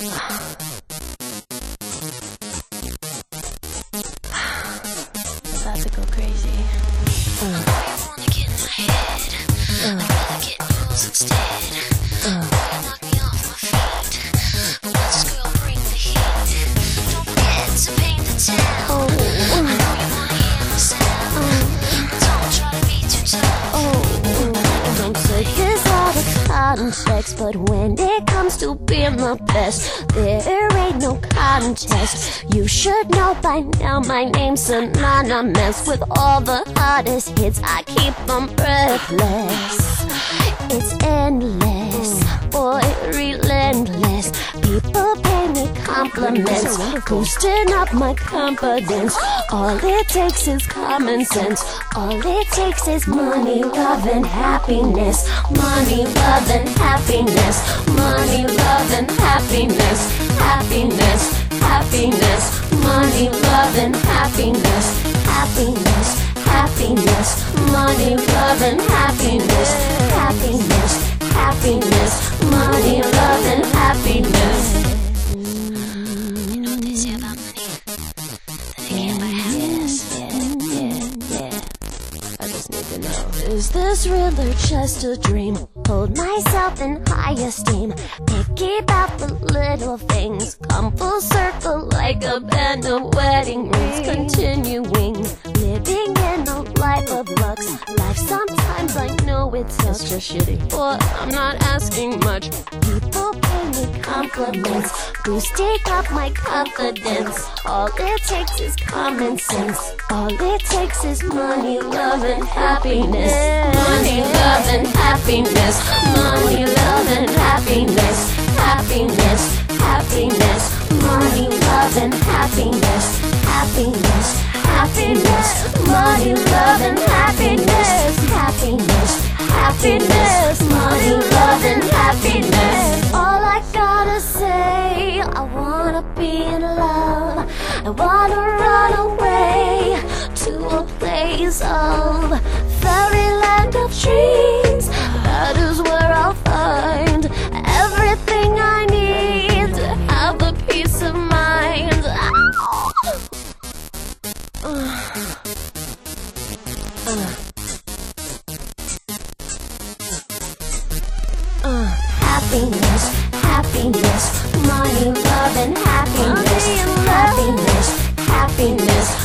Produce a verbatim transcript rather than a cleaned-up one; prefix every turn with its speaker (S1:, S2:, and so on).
S1: About to go crazy. Uh. I wanna get in my head. Uh. I'd rather get rules instead. Uh. You knock me off my feet. But watch this girl bring the heat. Don't forget to paint the town. Oh. I know you wanna hear my sound. Uh. But don't try to be too tough.
S2: Oh. Don't take this out of context, but when it comes to being the best, there ain't no contest. You should know by now my name's synonymous with all the hottest hits. I keep them breathless. It's endless, boy, relentless. People pay me compliments, boosting up my confidence. All it takes is common sense. All it takes is money, love, and happiness. Money, love, and happiness. Money, love, and happiness. Happiness, happiness. Money, love, and happiness. Happiness, happiness. Money, love, and happiness. Happiness, happiness. Money, love, and happiness.
S1: You know what they say about money? That they can't buy happiness.
S2: Yeah, yeah, yeah. I just need to know, is this real or just a dream? Hold myself in high esteem. Picky about the little things. Come full circle like a band of wedding rings. Continuing, living in a life of lux. Life sometimes I know it sucks.
S1: It's just shitty.
S2: But I'm not asking much. People pay me compliments, boosting up my confidence. All it takes is common sense. All it takes is money, love, and happiness. Money, love, and happiness. Money, love, and happiness. Happiness, happiness. Money, love, and happiness. Happiness, happiness. Money, love, and happiness. Happiness, happiness. Money, love, and happiness. All I gotta say, I wanna be in love. I wanna run away to a place of fairyland of dreams. That is where I'll find everything I need to have the peace of mind. Uh, uh, uh, happiness, happiness, money, love, and happiness. Happiness, happiness.